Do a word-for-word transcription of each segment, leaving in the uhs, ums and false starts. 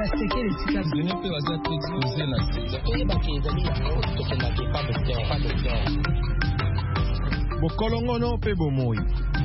baseke lesika zone pe waza exposé na sida oye bakenzali yango tokendaki pa docteur pa docteur bokolongono pe bomoi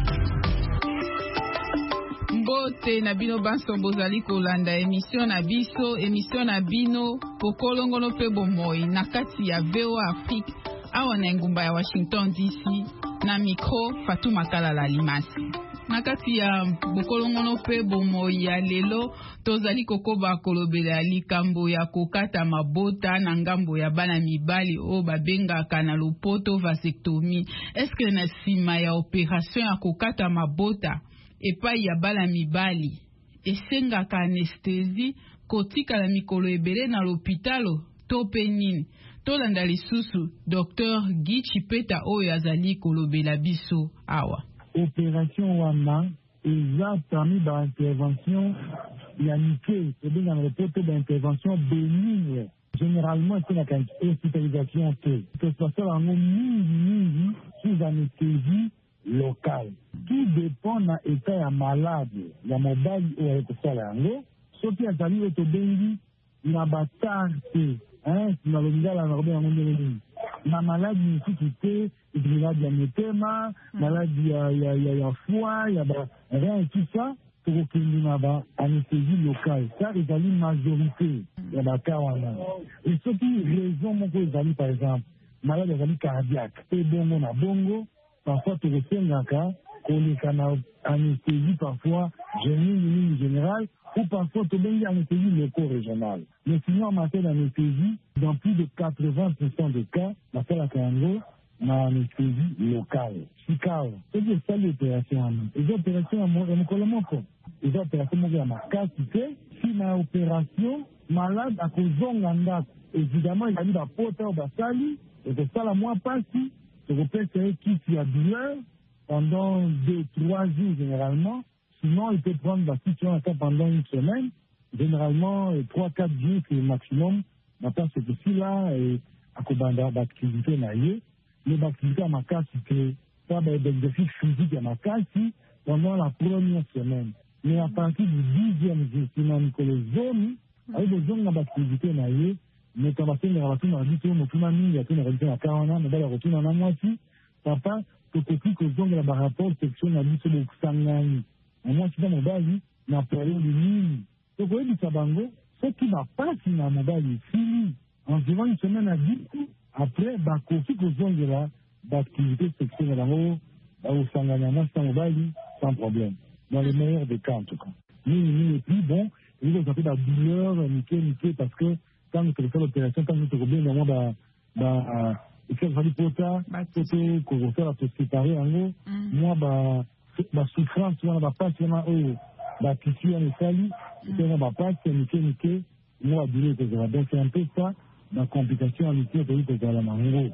mbote na bino banso bozali kolanda émission na biso émission na bino bokolongono pe bomoi na kati ya V O A Afrique awa na ngumba ya Washington D C na micro Fatou Makala la Limasi. Na kati ya bokolongono pe bomoi ya lelo tozali kokoba kolobela likambo ya kokata mabota na ngambo ya bana mibali o babengaka na lopoto vasectomie. Eske na sima ya operation ya kokata mabota epai ya bana mibali esengaka anesthésie kotika la mikolo ebele na l'hôpitalo to pe nini? Tolanda lisusu Docteur Guy Chipeta oyo azali kolobela biso awa. Opération wana eza parmi ba intervention ya mike ebinga na reporte d'intervention bénigne. Généralement c'est la hospitalisation te. Que ce soit en mingi mingi sous anesthésie locale. Tout dépend na état ya malade ya mobali oyo ekosala yango. Soki azali otobengi na batarte hein, na longala na robe yango ndenge na maladie nécessité, maladie ya metema, maladie ya ya ya ya foie, ya ba rien et tout ça, pour que nous n'avons anesthésie locale. Ça ezali majorité ya ba cas wana. Et ce qui raison moko ezali par exemple, maladie ezali cardiaque, et bongo na bongo, parfois tu resengaka koleka na anesthésie parfois générale générale ou parfois tu bengi anesthésie loco-régionale. Mais sinon en matière d'anesthésie, dans plus de quatre-vingts pour cent des cas, la salle à Kango, na anesthésie locale. Chicago. C'est des salles d'opération. Les opérations à mon colomoko. Les opérations à ma quantité. Si ma opération, malade à cause d'onganda, évidemment, il a mis la porte au basali, et que ça la moins passé, je répète, c'est qui qui a douleur pendant deux, trois jours généralement. Sinon, il peut prendre la situation pendant une semaine. Généralement, trois, quatre jours, c'est le maximum. Maintenant, c'est aussi là, et à Kobanda, l'activité naïe. Mais l'activité à ma casse, c'est pas d'exercice physique à ma casse pendant la première semaine. Mais à partir du dixième jour, c'est dans les zones, avec des zones d'activité naïe, mais quand on va faire les relations dans la vie, on a tout mis, il y a tout les relations à quarante ans, on va les retourner en un mois ci. Papa, que tu que zones de la rapport, section, on a dit, c'est le Sangani. En moi, tu vas mon bali, n'a pas eu de ligne. Donc, vous voyez, du Sabango, ce qui va pas si ma mobile est fini. Environ une semaine à dix, après, bah, confie que zone de la, d'activité sexuelle là-haut, au Sanganyama, sans mobile, sans problème. Dans les meilleurs des cas, en tout cas. Ni, ni, et puis, bon, il va sortir de la douleur, niquer, niquer, parce que, quand nous faisons l'opération, quand nous faisons bien, normalement, bah, bah, il faut faire du pota, côté, qu'on va faire, se séparer, en gros, moi, bah, bah, souffrance, on va pas seulement, oh, bah, qui suit, on est sali, on va pas, c'est niquer, niquer, moi, à douleur, donc c'est un peu ça, la complication en niquer, c'est la mango.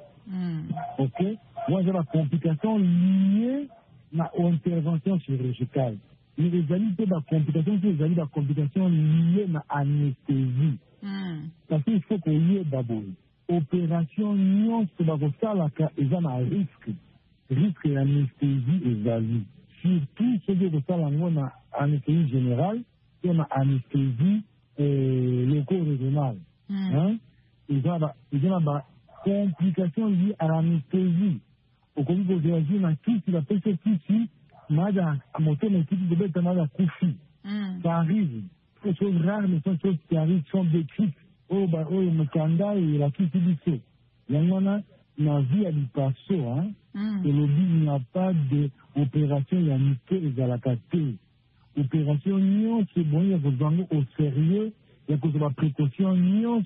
Ok? Moi, j'ai la complication liée à l'intervention chirurgicale. Mais les amis, c'est la complication, c'est les amis, la complication liée à l'anesthésie. Parce qu'il faut qu'on y ait d'abord. Opération, non, c'est pas ça, là, il y a un risque. Risque d'anesthésie et d'avis. Surtout, ce qui est ça, là, on a anesthésie générale, et on a anesthésie loco-régionale. Hein? Il y a des complications liées à l'anesthésie. Au cas où vous réagissez, on a qui, si la personne ici, mada, à monter, mais qui devait être mal à coucher. Ça arrive. C'est des choses rares, mais ce sont des choses qui arrivent, sont décrites. Oh, bah, oh, le kanda et la qui dit il y en a, la vie à l'hypasso, hein. Et le but, il n'y a pas d'opération, il y a une et à la caté. Opération, non, c'est bon, il y a besoin au sérieux, il y a besoin de précaution, non,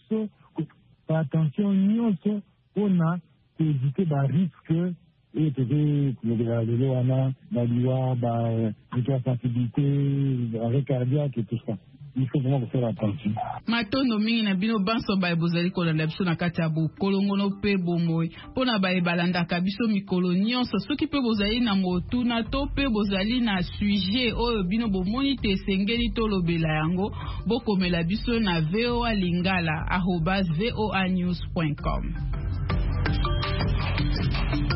attention, non, on a évité des risques et peut-être le loana, la loi, la sensibilité, l'arrêt cardiaque et tout ça. Il faut vraiment faire attention. Matono mingi na bino banso ba ebozali kolanda biso na kati ya bokolongono pe bomoi pona ba ebalandaka biso mikolo nyonso soki pe bozali na motuna to pe bozali na sujet oyo bino bomoni te esengeli tolobela yango bokomela biso na voa lingala arobase voa news point com.